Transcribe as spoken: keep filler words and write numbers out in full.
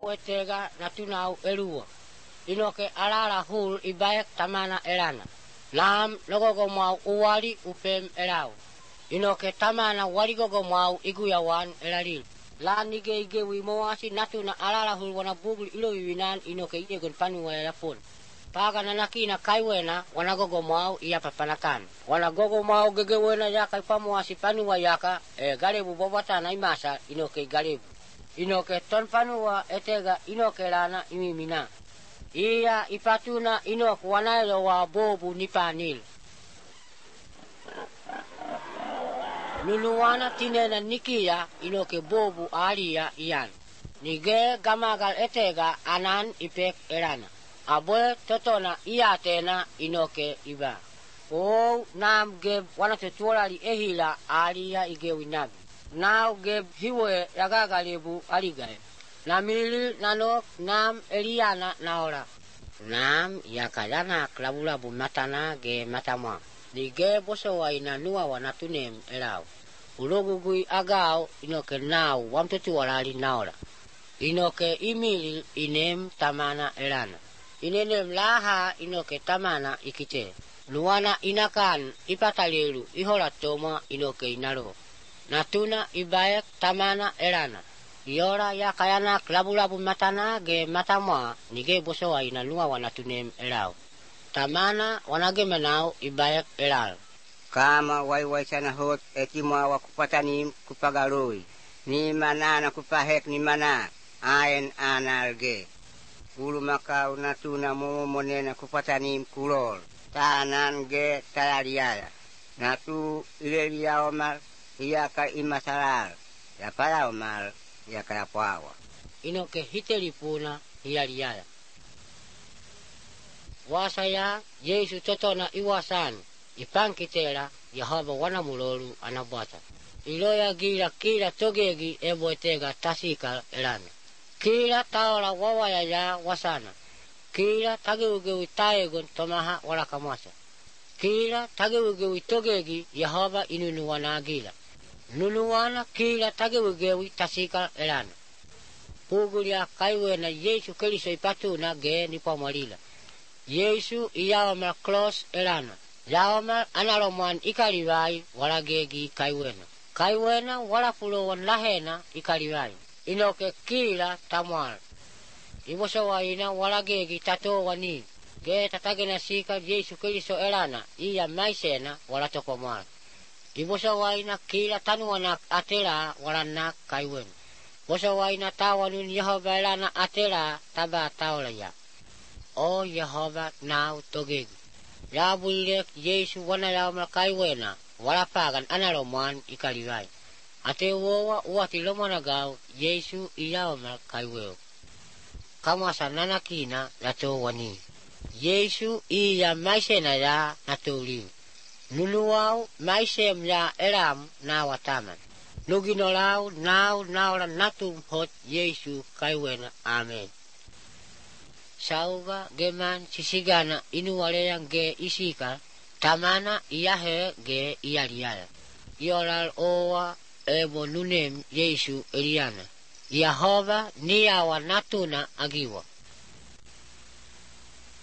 etega natunau elua. Inoke alala hul ibayak tamana elana. Lam logogo mau uwali upem elau. Inoke tamana waligogo mau iguyawan elalil. La nige ige wimoasi natuna alala hul wana bugul ilo wiwinan inoke iyegon panuwa elapun. Paga nanakina kaiwena wanagogo mau iya papanakan. Wanagogo mau gegewena yaka ipamuasi panuwa yaka e galebu bobata na imasa inoke galebu. Inoke ton panuwa etega inoke lana imimina. Iya ipatuna inoke wanailo wa bobu nipanil. Nunuwana tinena nikia inoke bobu alia iyan. Nige gamagal etega anan ipek elana. Aboe totona iya tena inoke iba. O nam geb wana tetuolali ehila alia igewi nabi. Now geb hiwe yagagalebu aligae. Namili nanok nam eliana naora. Nam yakadana klabulabu matana ge matamwa. Nige boso wa inanua wanatunem elau. Ulogugui agao inoke nau wamtetuolali naora. Inoke imili inem tamana elana. Inenem laha inoke tamana ikite. Nuwana inakan ipatalelu ihola toma inoke inaro. Natuna ibayak tamana elana. Iora ya kayana klabulabu matana ge matamwa nige bosowa inanua wanatunem elau. Tamana wanage menau ibayak elal. Kama waiwai sana hot etimwa wakupatanim kupagaroi. Ni mana na kupahek ni mana aen analge. Ulu makau natuna momo monena kupatanim kulol. Tanan ge talariaya. Natu ilelia omal iyaka imasaral. Ya para omal iyaka ya pawa. Inoke hitelipuna iyaliaya. Wasaya Yesu totona iwasan. Ipankitela Yahaba wana mulolu anabata. Iloya gira kila togegi ebo etega tasika elana. Kila taola wawaya ya wasana. Kila tageugewi taegon tomaha wala kamasa. Kila tageugewi togegi Yahaba inunuwana agila. Nunuwana kila tageugewi tasika elana. Pugulia kaiwena Yesu keliso ipatuna ge nipamalila. Yesu iyawama klos elana. Yawama analoman ikaliwai wala gegi kaiwena. Kaiwena wala pulowan lahena ikaliwai. Inoke kila tamwal. Ibosawa ina wala gegi tato wani. Ge tatagena sika Yesu keliso elana. Iya maisena wala tokomal. Ibosawa ina kila tanuanak atela wala nak kaiwena. Bosawa ina tawanun Yehova elana atela taba taolaya. O Yehova nau togegi. Yabulek Yesu wana yawama kaiwena. Wala pagan analoman ikaliwai. Ate wowa uwati lomanagaw Yesu iyawama kaiweo. Kamasa nanakina lato wani. Yesu iya maisena ya natoliw. Nuluwaw maisem ya eram na wataman. Nuginolaw naw nawla natumhot Yesu kaiwena. Amen. Sauga geman sisigana inuwaleyang ge isika. Tamana iyahe ge iyaliyaya. Yolal owa ebo nunem Yesu eliana. Yahova niyawa natuna agiwa.